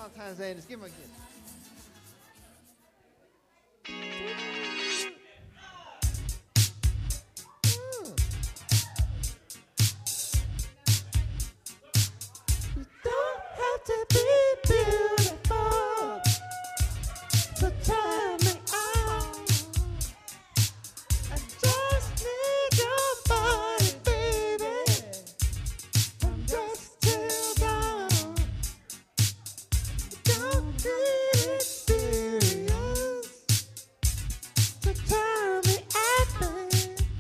Valentine's Day. Just give him a gift. You don't have to be beautiful to turn me on. I just need your body, baby, from dusk till dawn. Don't need experience to turn me on.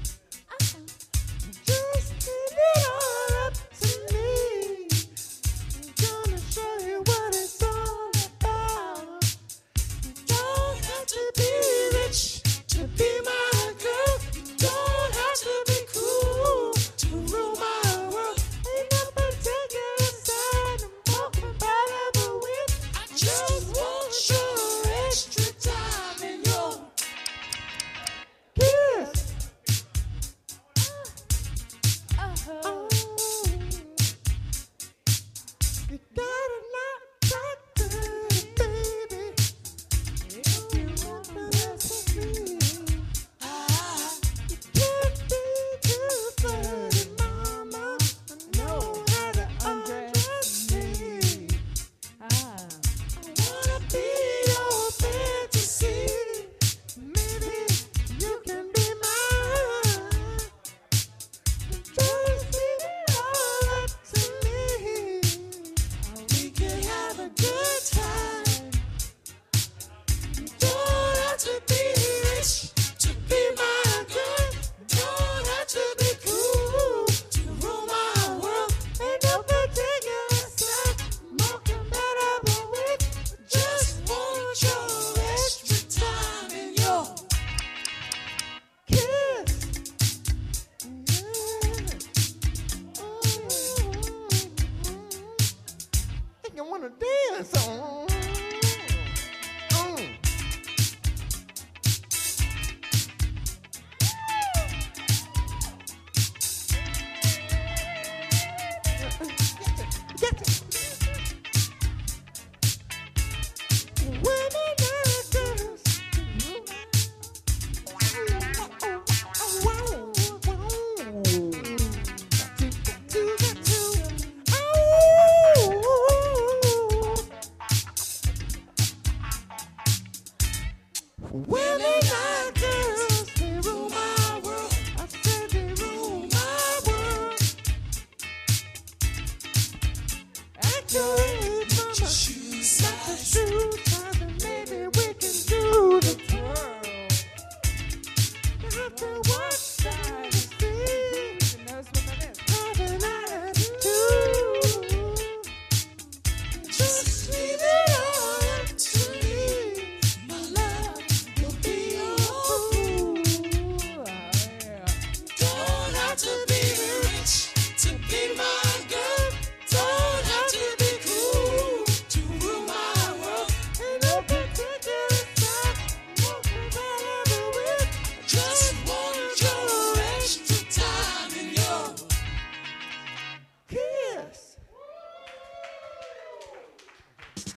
Just leave it all up to me. I'm gonna show you what it's all about. You don't have to be rich to be my girl. You don't have to be cool to rule my world. Ain't no particular sign I'm more compatible with. I just want your extra time and your kiss. Oh, you gotta not like that, baby. If you want the rest of me, you can't be too flirty, mama. I know how to undress me. I wanna be your fantasy. Maybe you can be mine. Just leave it all up to me. We can have a good time. You don't have to be rich to be my girl. You don't have to be cool to rule my world. Ain't no particular sign more compatible with. Just want your extra time and your kiss. I wanna dance on.